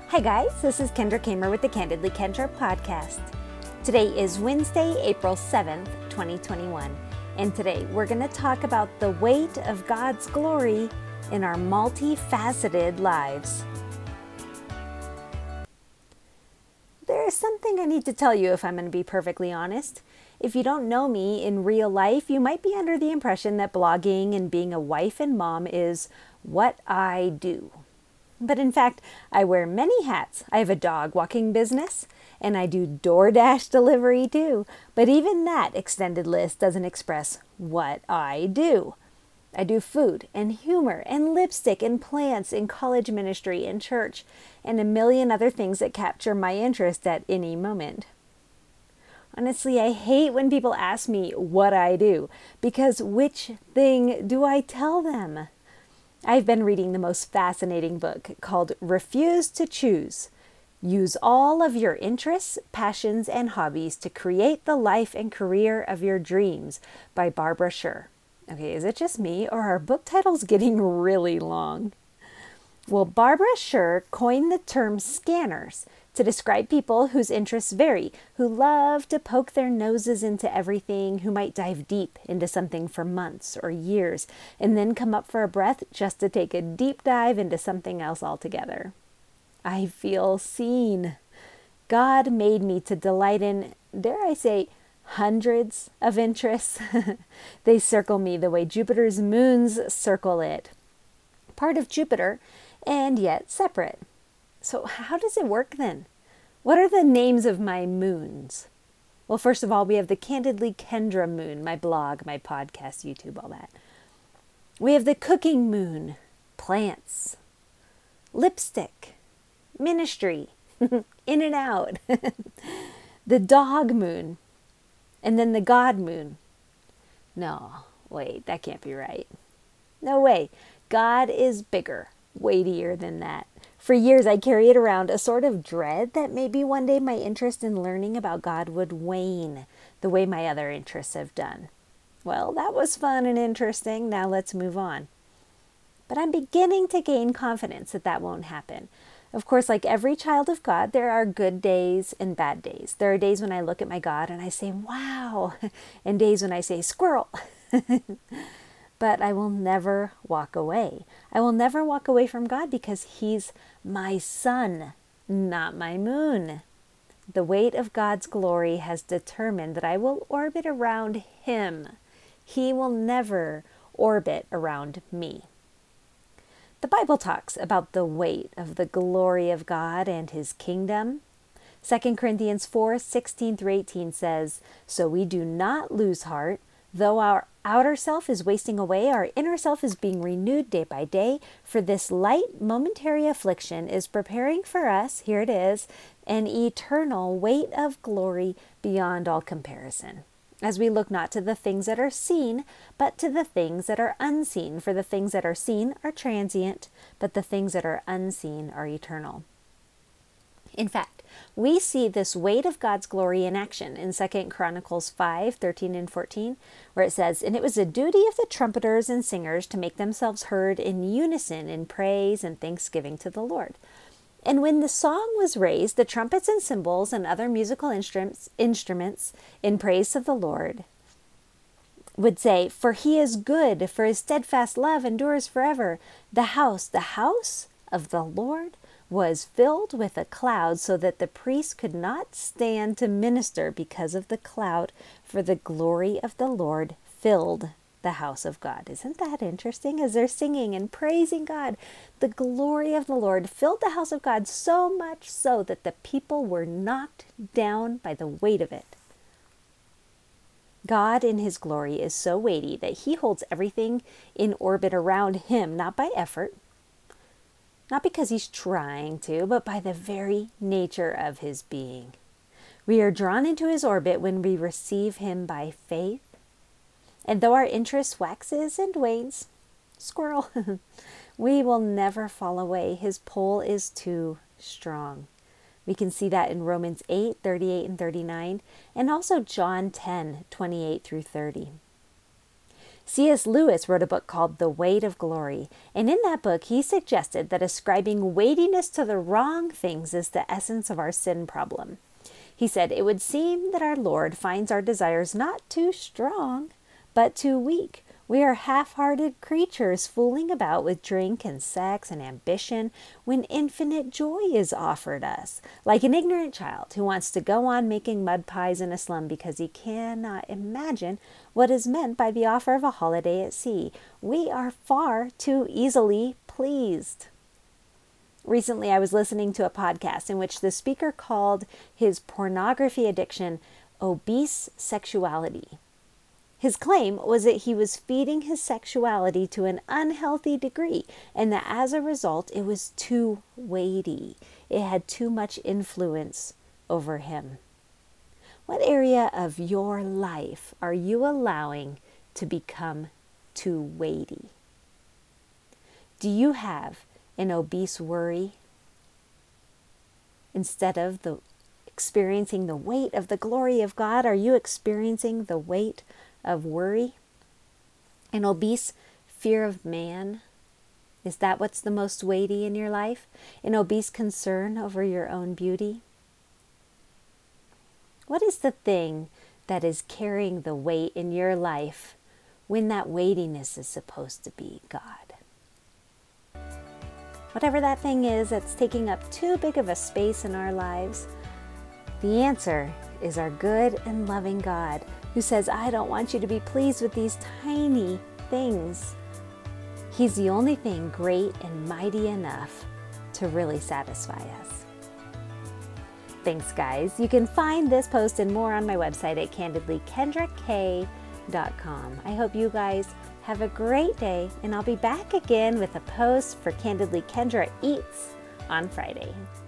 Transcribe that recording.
Hi guys, this is Kendra Kamer with the Candidly Kendra podcast. Today is Wednesday, April 7th, 2021, and today we're going to talk about the weight of God's glory in our multifaceted lives. There is something I need to tell you if I'm going to be perfectly honest. If you don't know me in real life, you might be under the impression that blogging and being a wife and mom is what I do. But in fact, I wear many hats. I have a dog walking business, and I do DoorDash delivery too. But even that extended list doesn't express what I do. I do food and humor and lipstick and plants in college ministry and church and a million other things that capture my interest at any moment. Honestly, I hate when people ask me what I do, because which thing do I tell them? I've been reading the most fascinating book called Refuse to Choose. Use all of your interests, passions, and hobbies to create the life and career of your dreams by Barbara Sher. Okay, is it just me or are book titles getting really long? Well, Barbara Sher coined the term scanners to describe people whose interests vary, who love to poke their noses into everything, who might dive deep into something for months or years, and then come up for a breath just to take a deep dive into something else altogether. I feel seen. God made me to delight in, dare I say, hundreds of interests. They circle me the way Jupiter's moons circle it. Part of Jupiter, and yet separate. So how does it work then? What are the names of my moons? Well, first of all, we have the Candidly Kendra moon, my blog, my podcast, YouTube, all that. We have the cooking moon, plants, lipstick, ministry, in and out. The dog moon, and then the God moon. No, wait, that can't be right. No way. God is bigger, weightier than that. For years, I carried around a sort of dread that maybe one day my interest in learning about God would wane the way my other interests have done. Well, that was fun and interesting. Now let's move on. But I'm beginning to gain confidence that that won't happen. Of course, like every child of God, there are good days and bad days. There are days when I look at my God and I say, wow, and days when I say, squirrel. But I will never walk away. I will never walk away from God because He's my sun, not my moon. The weight of God's glory has determined that I will orbit around Him. He will never orbit around me. The Bible talks about the weight of the glory of God and His kingdom. 2 Corinthians 4:16-18 says, "So we do not lose heart. Though our outer self is wasting away, our inner self is being renewed day by day. For this light momentary affliction is preparing for us," here it is, "an eternal weight of glory beyond all comparison. As we look not to the things that are seen, but to the things that are unseen. For the things that are seen are transient, but the things that are unseen are eternal." In fact, we see this weight of God's glory in action in 2 Chronicles 5:13-14, where it says, "And it was the duty of the trumpeters and singers to make themselves heard in unison in praise and thanksgiving to the Lord. And when the song was raised, the trumpets and cymbals and other musical instruments in praise of the Lord would say, For He is good, for His steadfast love endures forever. The house of the Lord was filled with a cloud, so that the priest could not stand to minister because of the cloud, for the glory of the Lord filled the house of God." Isn't that interesting? As they're singing and praising God, the glory of the Lord filled the house of God, so much so that the people were knocked down by the weight of it. God in His glory is so weighty that He holds everything in orbit around Him, not by effort, not because He's trying to, but by the very nature of His being. We are drawn into His orbit when we receive Him by faith. And though our interest waxes and wanes, squirrel, we will never fall away. His pull is too strong. We can see that in Romans 8:38-39, and also John 10:28-30. C.S. Lewis wrote a book called The Weight of Glory, and in that book he suggested that ascribing weightiness to the wrong things is the essence of our sin problem. He said, "It would seem that our Lord finds our desires not too strong, but too weak. We are half-hearted creatures fooling about with drink and sex and ambition when infinite joy is offered us, like an ignorant child who wants to go on making mud pies in a slum because he cannot imagine what is meant by the offer of a holiday at sea. We are far too easily pleased." Recently, I was listening to a podcast in which the speaker called his pornography addiction obese sexuality. His claim was that he was feeding his sexuality to an unhealthy degree and that as a result, it was too weighty. It had too much influence over him. What area of your life are you allowing to become too weighty? Do you have an obese worry? Instead of experiencing the weight of the glory of God, are you experiencing the weight of worry? An obese fear of man? Is that what's the most weighty in your life? An obese concern over your own beauty? What is the thing that is carrying the weight in your life when that weightiness is supposed to be God? Whatever that thing is that's taking up too big of a space in our lives, the answer is our good and loving God, who says, "I don't want you to be pleased with these tiny things." He's the only thing great and mighty enough to really satisfy us. Thanks, guys. You can find this post and more on my website at candidlykendrak.com. I hope you guys have a great day, and I'll be back again with a post for Candidly Kendra Eats on Friday.